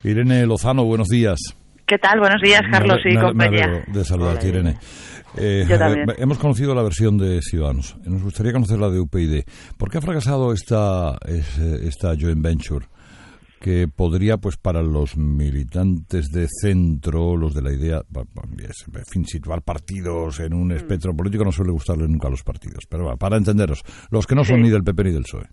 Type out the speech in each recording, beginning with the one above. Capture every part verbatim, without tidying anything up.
Irene Lozano, buenos días. ¿Qué tal? Buenos días, Carlos y compañía. Me alegro de saludarte, Irene. Eh, Yo también. Hemos conocido la versión de Ciudadanos. Nos gustaría conocer la de U P YD. ¿Por qué ha fracasado esta, esta joint venture que podría, pues para los militantes de centro, los de la idea, en fin, situar partidos en un espectro político no suele gustarle nunca a los partidos? Pero bueno, para entenderos, los que no son sí. ni del P P ni del P S O E.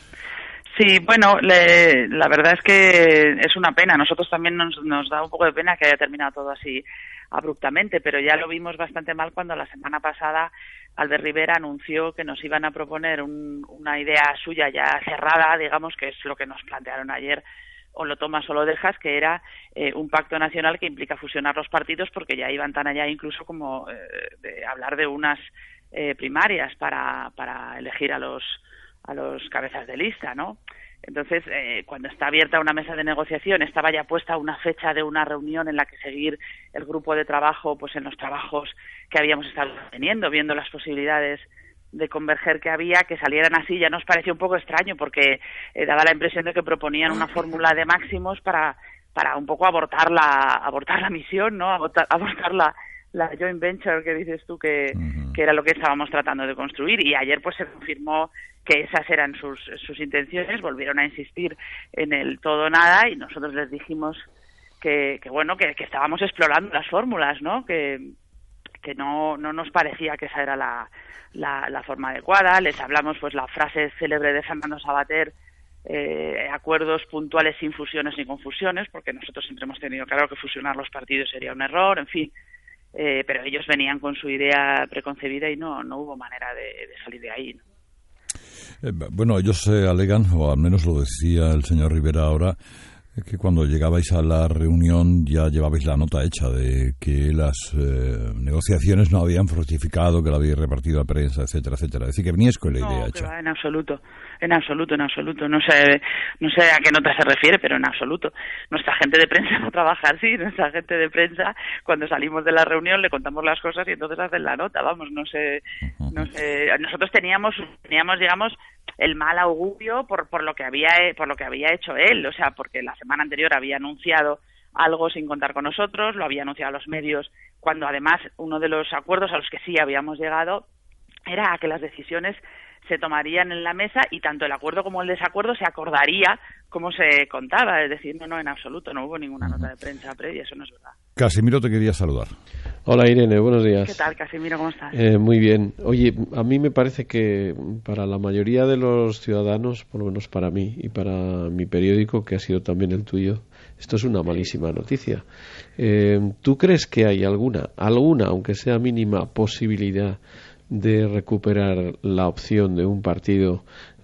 Sí, bueno, le, la verdad es que es una pena. Nosotros también nos, nos da un poco de pena que haya terminado todo así abruptamente, pero ya lo vimos bastante mal cuando la semana pasada Albert Rivera anunció que nos iban a proponer un, una idea suya ya cerrada, digamos, que es lo que nos plantearon ayer, o lo tomas o lo dejas, que era eh, un pacto nacional que implica fusionar los partidos, porque ya iban tan allá incluso como eh, de hablar de unas eh, primarias para, para elegir a los a los cabezas de lista, ¿no? Entonces, eh, cuando está abierta una mesa de negociación, estaba ya puesta una fecha de una reunión en la que seguir el grupo de trabajo, pues en los trabajos que habíamos estado teniendo, viendo las posibilidades de converger que había, que salieran así, ya nos pareció un poco extraño, porque eh, daba la impresión de que proponían una fórmula de máximos para para un poco abortar la abortar la misión, ¿no? Abortar, abortar la la joint venture que dices tú que, uh-huh. que era lo que estábamos tratando de construir, y ayer pues se confirmó que esas eran sus sus intenciones. Volvieron a insistir en el todo o nada, y nosotros les dijimos que, que bueno, que, que estábamos explorando las fórmulas, ¿no? Que que no no nos parecía que esa era la, la la forma adecuada. Les hablamos pues la frase célebre de Fernando Savater, eh, acuerdos puntuales sin fusiones ni confusiones, porque nosotros siempre hemos tenido claro que fusionar los partidos sería un error, en fin. Eh, pero ellos venían con su idea preconcebida y no no hubo manera de, de salir de ahí, ¿no? Eh, bueno, ellos eh, alegan, o al menos lo decía el señor Rivera ahora, eh, que cuando llegabais a la reunión ya llevabais la nota hecha de que las eh, negociaciones no habían fructificado, que la habíais repartido a prensa, etcétera, etcétera. Es decir, que veníais con la idea no, hecha. Va, en absoluto, en absoluto, en absoluto. No sé, no sé a qué nota se refiere, pero en absoluto. Nuestra gente de prensa no trabaja así. Nuestra gente de prensa, cuando salimos de la reunión, le contamos las cosas y entonces hacen la nota. Vamos, no sé, uh-huh. no sé. Nosotros teníamos, teníamos, digamos, el mal augurio por por lo que había por lo que había hecho él, o sea, porque la semana anterior había anunciado algo sin contar con nosotros, lo había anunciado a los medios, cuando además uno de los acuerdos a los que sí habíamos llegado era a que las decisiones se tomarían en la mesa y tanto el acuerdo como el desacuerdo se acordaría como se contaba. Es decir, no, no, en absoluto, no hubo ninguna nota de prensa previa, eso no es verdad. Casimiro te quería saludar. Hola Irene, buenos días. ¿Qué tal, Casimiro? ¿Cómo estás? Eh, muy bien. Oye, a mí me parece que para la mayoría de los ciudadanos, por lo menos para mí y para mi periódico, que ha sido también el tuyo, esto es una malísima noticia. Eh, ¿Tú crees que hay alguna, alguna, aunque sea mínima, posibilidad de recuperar la opción de un partido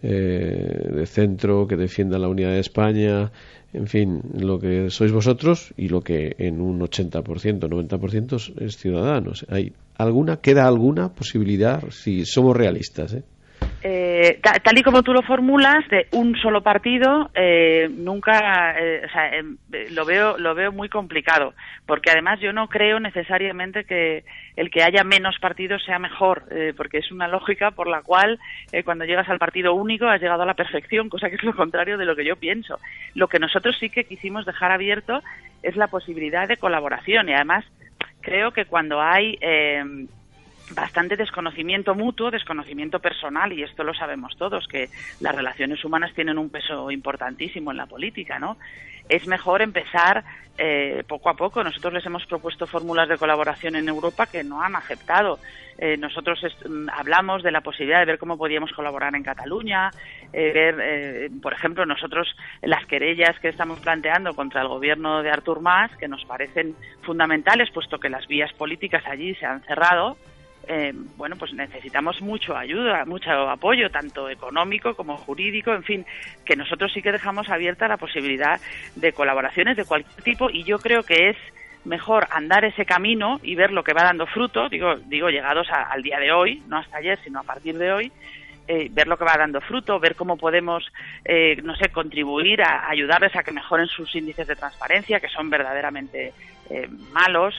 eh, de centro que defienda la unidad de España, en fin, lo que sois vosotros y lo que en un ochenta por ciento, noventa por ciento es Ciudadanos? ¿Hay alguna, queda alguna posibilidad, si somos realistas, eh? Eh, ta, tal y como tú lo formulas, de un solo partido, eh, nunca, eh, o sea, eh, lo veo, lo veo muy complicado, porque además yo no creo necesariamente que el que haya menos partidos sea mejor, eh, porque es una lógica por la cual eh, cuando llegas al partido único has llegado a la perfección, cosa que es lo contrario de lo que yo pienso. Lo que nosotros sí que quisimos dejar abierto es la posibilidad de colaboración, y además creo que cuando hay eh, bastante desconocimiento mutuo, desconocimiento personal, y esto lo sabemos todos, que las relaciones humanas tienen un peso importantísimo en la política, ¿no? Es mejor empezar eh, poco a poco. Nosotros les hemos propuesto fórmulas de colaboración en Europa que no han aceptado. Eh, nosotros est- hablamos de la posibilidad de ver cómo podíamos colaborar en Cataluña, eh, ver, eh, por ejemplo, nosotros las querellas que estamos planteando contra el gobierno de Artur Mas, que nos parecen fundamentales, puesto que las vías políticas allí se han cerrado. Eh, bueno, pues necesitamos mucho ayuda, mucho apoyo, tanto económico como jurídico, en fin, que nosotros sí que dejamos abierta la posibilidad de colaboraciones de cualquier tipo, y yo creo que es mejor andar ese camino y ver lo que va dando fruto, digo, digo llegados a, al día de hoy, no hasta ayer, sino a partir de hoy, eh, ver lo que va dando fruto, ver cómo podemos, eh, no sé, contribuir a, a ayudarles a que mejoren sus índices de transparencia, que son verdaderamente eh, malos.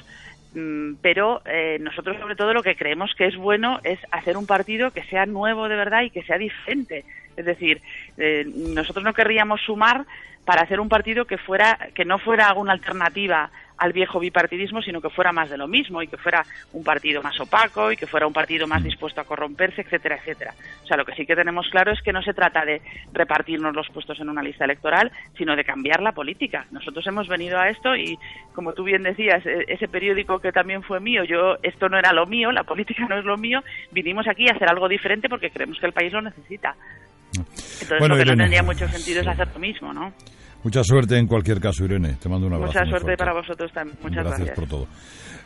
Pero eh, nosotros sobre todo lo que creemos que es bueno es hacer un partido que sea nuevo de verdad y que sea diferente. Es decir, eh, nosotros no querríamos sumar para hacer un partido que fuera que no fuera una alternativa al viejo bipartidismo, sino que fuera más de lo mismo y que fuera un partido más opaco y que fuera un partido más dispuesto a corromperse, etcétera, etcétera. O sea, lo que sí que tenemos claro es que no se trata de repartirnos los puestos en una lista electoral, sino de cambiar la política. Nosotros hemos venido a esto y, como tú bien decías, ese periódico que también fue mío, yo esto no era lo mío, la política no es lo mío, vinimos aquí a hacer algo diferente porque creemos que el país lo necesita. Entonces, bueno, lo que Irene, no tendría mucho sentido es hacer lo mismo, ¿no? Mucha suerte en cualquier caso, Irene. Te mando un abrazo. Mucha suerte fuerte. para vosotros también. Muchas gracias. gracias por todo.